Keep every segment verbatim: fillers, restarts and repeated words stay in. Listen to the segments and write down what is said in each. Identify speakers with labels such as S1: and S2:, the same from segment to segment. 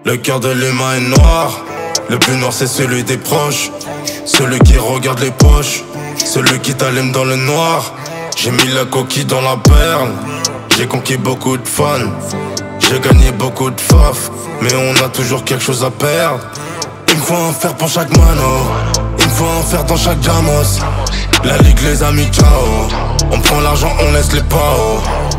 S1: Le cœur de l'humain est noir. Le plus noir c'est celui des proches. Celui qui regarde les poches. Celui qui t'allume dans le noir. J'ai mis la coquille dans la perle. J'ai conquis beaucoup de fans. J'ai gagné beaucoup de faf. Mais on a toujours quelque chose à perdre. Il me faut un fer pour chaque mano. Il me faut un fer dans chaque jamos. La ligue les amis ciao. On prend l'argent, on laisse les pao.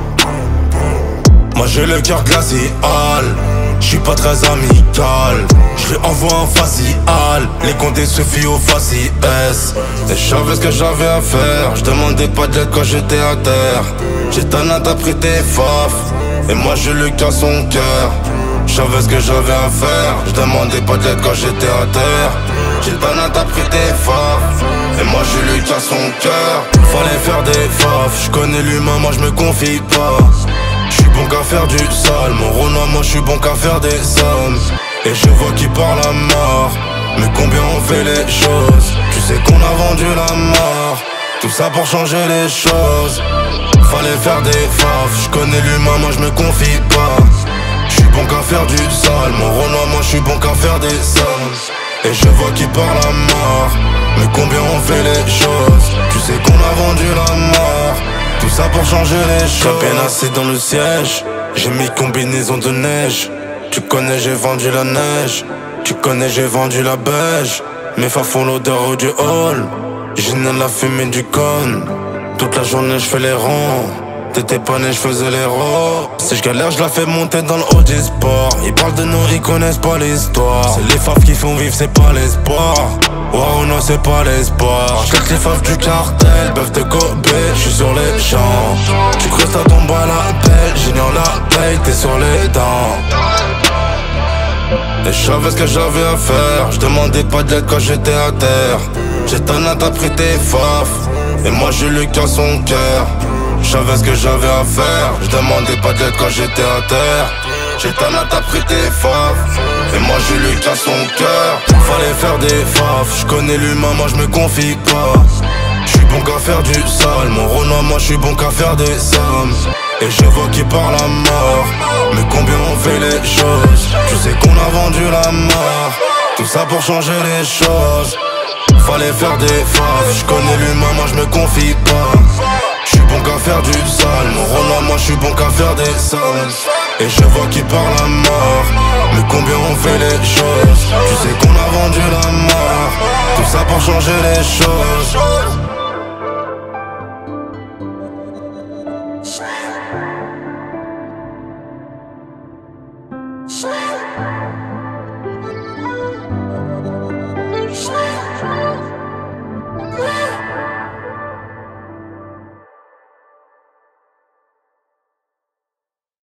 S1: Moi j'ai le cœur glacial. J'suis pas très amical. J'lui envoie un facial. Les condés se fient au faciès. Et j'savais ce que j'avais à faire. J'demandais pas d'aide quand j'étais à terre. J'étais un interprété faf. Et moi je le casse son cœur. J'savais ce que j'avais à faire. J'demandais pas d'aide quand j'étais à terre. J'étais un interprété faf. Et moi je lui casse son cœur. Fallait faire des faf. J'connais l'humain, moi j'me confie pas. J'suis bon qu'à faire du sale. Mon Renoir, moi j'suis bon qu'à faire des sommes. Et je vois qui parle à mort. Mais combien on fait les choses. Tu sais qu'on a vendu la mort. Tout ça pour changer les choses. Fallait faire des faf. J'connais l'humain, moi j'me confie pas. J'suis bon qu'à faire du sale. Mon Renoir, moi j'suis bon qu'à faire des sommes. Et je vois qui parle à mort. Mais combien on fait les choses. Tu sais qu'on a vendu la mort. Tout ça pour changer les choses. J'ai bien assez dans le siège. J'ai mis combinaison de neige. Tu connais j'ai vendu la neige. Tu connais j'ai vendu la beige. Mes fa font l'odeur du hall. J'inhale la fumée du con. Toute la journée je fais les ronds. T'étais pas né, j'faisais les ronds. Si j'galère, j'la fais monter dans le haut du sport. Ils parlent de nous, ils connaissent pas l'histoire. C'est les faves qui font vivre, c'est pas l'espoir. Wow, non, c'est pas l'espoir. J'claque les faves du cartel, bœuf de Kobe, j'suis sur les champs. Tu creuses ta tombe à la pelle, j'ignore la paye, t'es sur les dents. Et j'savais ce que j'avais à faire. J'demandais pas d'aide quand j'étais à terre. J'étais un interprété faf. Et moi je lui casse son cœur. J'savais ce que j'avais à faire. J'demandais pas d'aide quand j'étais à terre. J'étais un interprété faf. Et moi je lui casse son cœur. Fallait faire des faf. J'connais l'humain, moi j'me confie pas. J'suis bon qu'à faire du sale. Mon Renoir, moi j'suis bon qu'à faire des sommes. Et je vois qui parle à mort. Mais combien on fait les choses. Tu sais qu'on a vendu la mort. Tout ça pour changer les choses. Fallait faire des faf. J'connais l'humain, moi j'me confie pas. J'suis bon qu'à faire du sale. Mon Renoir, moi j'suis bon qu'à faire des sommes. Et je vois qui parle à mort. Mais combien on fait les choses. Tu sais qu'on a vendu la mort. Tout ça pour changer les choses.